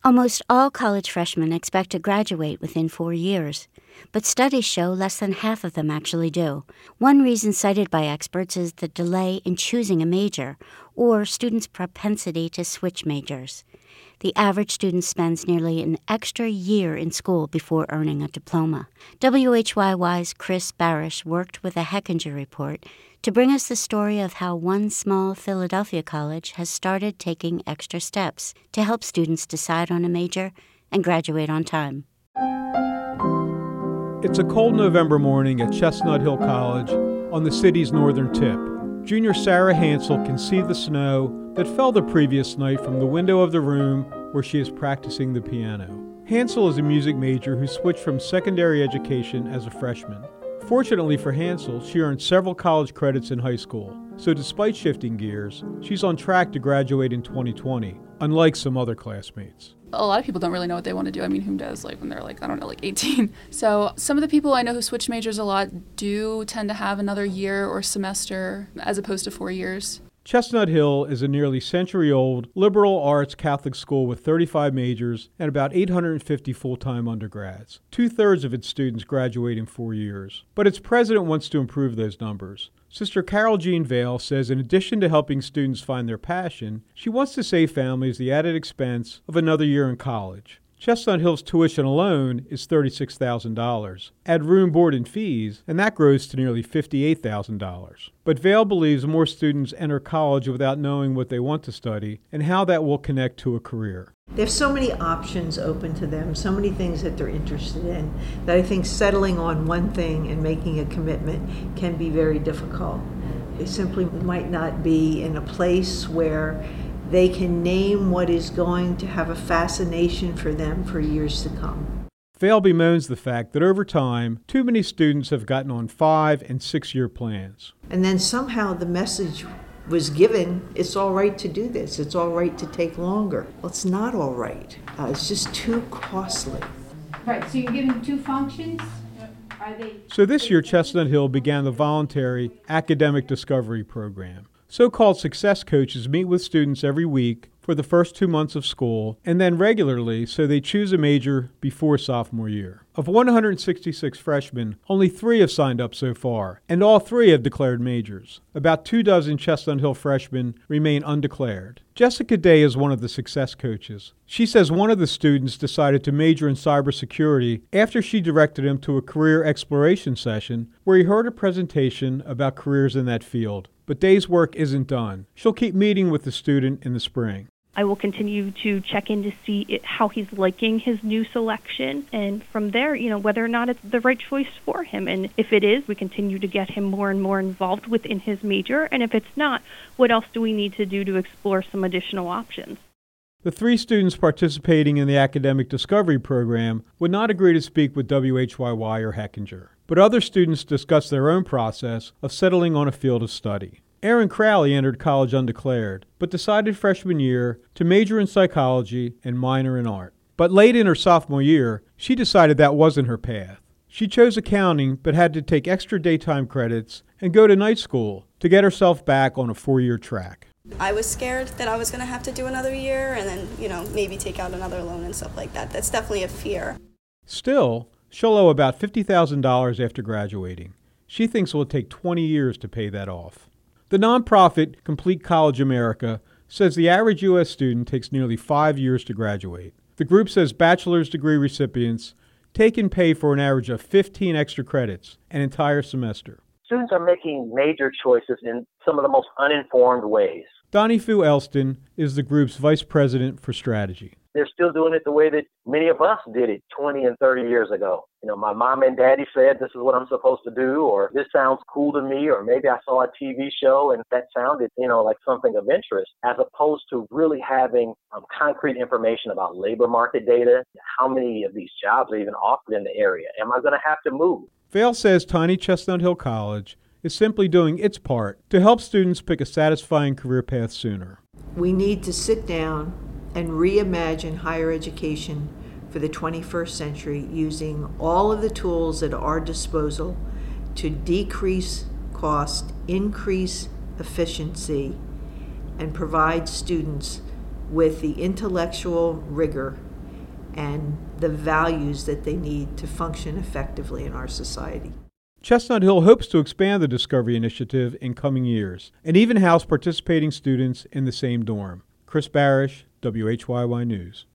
Almost all college freshmen expect to graduate within 4 years, but studies show less than half of them actually do. One reason cited by experts is the delay in choosing a major or students' propensity to switch majors. The average student spends nearly an extra year in school before earning a diploma. WHYY's Chris Barish worked with a Hechinger report to bring us the story of how one small Philadelphia college has started taking extra steps to help students decide on a major and graduate on time. It's a cold November morning at Chestnut Hill College on the city's northern tip. Junior Sarah Hansel can see the snow that fell the previous night from the window of the room where she is practicing the piano. Hansel is a music major who switched from secondary education as a freshman. Fortunately for Hansel, she earned several college credits in high school, so despite shifting gears, she's on track to graduate in 2020, unlike some other classmates. A lot of people don't really know what they want to do. I mean, who does, when they're 18? So some of the people I know who switch majors a lot do tend to have another year or semester as opposed to 4 years. Chestnut Hill is a nearly century-old liberal arts Catholic school with 35 majors and about 850 full-time undergrads. 2/3 of its students graduate in 4 years. But its president wants to improve those numbers. Sister Carol Jean Vale says in addition to helping students find their passion, she wants to save families the added expense of another year in college. Chestnut Hill's tuition alone is $36,000. Add room, board, and fees, and that grows to nearly $58,000. But Vale believes more students enter college without knowing what they want to study and how that will connect to a career. They have so many options open to them, so many things that they're interested in, that I think settling on one thing and making a commitment can be very difficult. They simply might not be in a place where they can name what is going to have a fascination for them for years to come. Vale bemoans the fact that over time, too many students have gotten on 5- and 6-year plans. And then somehow the message was given, it's all right to do this, it's all right to take longer. Well, it's not all right. It's just too costly. Right, so you're giving 2 functions? So this year, Chestnut Hill began the voluntary Academic Discovery Program. So-called success coaches meet with students every week for the first 2 months of school and then regularly so they choose a major before sophomore year. Of 166 freshmen, only 3 have signed up so far, and all 3 have declared majors. About 24 Chestnut Hill freshmen remain undeclared. Jessica Day is one of the success coaches. She says one of the students decided to major in cybersecurity after she directed him to a career exploration session where he heard a presentation about careers in that field. But Day's work isn't done. She'll keep meeting with the student in the spring. I will continue to check in to see how he's liking his new selection, and from there, whether or not it's the right choice for him. And if it is, we continue to get him more and more involved within his major. And if it's not, what else do we need to do to explore some additional options? The 3 students participating in the Academic Discovery Program would not agree to speak with WHYY or Hechinger. But other students discuss their own process of settling on a field of study. Erin Crowley entered college undeclared, but decided freshman year to major in psychology and minor in art. But late in her sophomore year, she decided that wasn't her path. She chose accounting, but had to take extra daytime credits and go to night school to get herself back on a 4-year track. I was scared that I was going to have to do another year and then, maybe take out another loan and stuff like that. That's definitely a fear. Still, she'll owe about $50,000 after graduating. She thinks it will take 20 years to pay that off. The nonprofit Complete College America says the average U.S. student takes nearly 5 years to graduate. The group says bachelor's degree recipients take and pay for an average of 15 extra credits an entire semester. Students are making major choices in some of the most uninformed ways. Donnie Fu Elston is the group's vice president for strategy. They're still doing it the way that many of us did it 20 and 30 years ago. My mom and daddy said, this is what I'm supposed to do, or this sounds cool to me, or maybe I saw a TV show and that sounded, like something of interest, as opposed to really having concrete information about labor market data, how many of these jobs are even offered in the area. Am I going to have to move? Vale says Tiny Chestnut Hill College is simply doing its part to help students pick a satisfying career path sooner. We need to sit down and reimagine higher education for the 21st century using all of the tools at our disposal to decrease cost, increase efficiency, and provide students with the intellectual rigor and the values that they need to function effectively in our society. Chestnut Hill hopes to expand the Discovery Initiative in coming years and even house participating students in the same dorm. Chris Barish, WHYY News.